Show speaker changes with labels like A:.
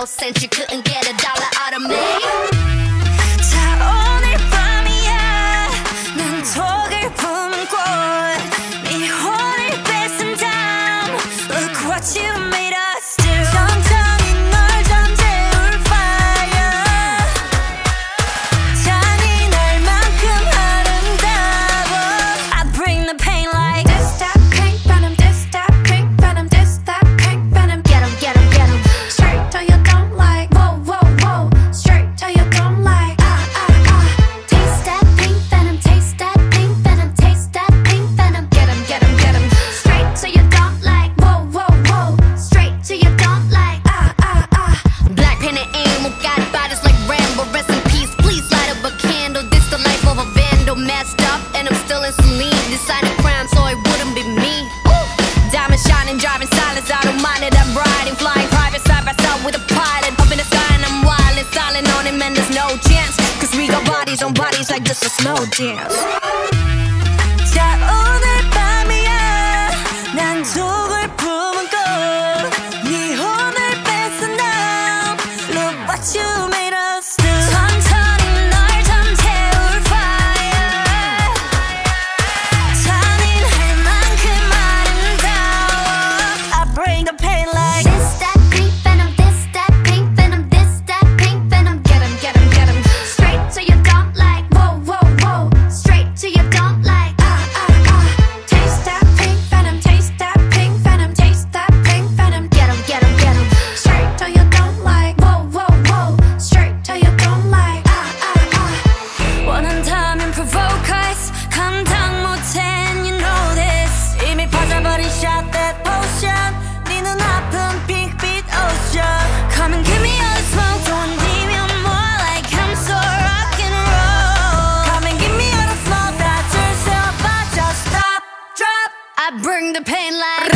A: no sense. You couldn't get a dollar out of me.
B: 자 오늘 밤이야 난 독을 품은 꽃네 혼을 뺏은 다음 Look what you made us do 천천히 널 잠재울 fire 잔인할 만큼 아름다워 I bring the pain like
A: This that pink venom, this that pink venom, this that pink venom. Get 'em, get 'em, get 'em. Straight till you don't like. Whoa, whoa, whoa. Straight till you don't like. Taste that pink venom, taste that pink venom, taste that pink venom. Get 'em, get 'em, get 'em. Straight till you don't like. Whoa, whoa, whoa. Straight till you don't like. Black pen and aim, got bodies like Rambo. Rest in peace, please light up a candle. This the life of a vandal, messed up, and I'm still in saline. Deciding crime, so it wouldn't be me. Ooh. Diamond shining, driving silence, I don't mind it. I'm riding, flying private side by side with a pilot. Up in the sky and I'm wild and styling on him, and there's no chance. Cause we got bodies on bodies like this a slow dance.
B: 자 오늘 밤이야 난 독을 품은 꽃네 혼을 뺏은 다음 Look what you made us do 천천히 널 잠재울 fire 잔인할 만큼 아름다워 I bring the pain like
A: This that pink venom, this that pink venom, this that pink venom. Get 'em, get 'em, get 'em. Straight till you don't like. Whoa, whoa, whoa. Straight till you don't like. Taste that pink venom, taste that pink venom, taste that pink venom. Get 'em, get 'em, get 'em. Straight till you don't like. Whoa, whoa, whoa. Straight till you don't like.
B: 원한다면 provoke us 감당 못해 and you know this 이미 퍼져버린 shot that potion 네 눈아픈 핑크빛 ocean Come and give me all the smoke don't leave me more like I'm so rock and roll Come and give me all the smoke 다 줄 수 없어 just stop drop
A: I bring the pain like.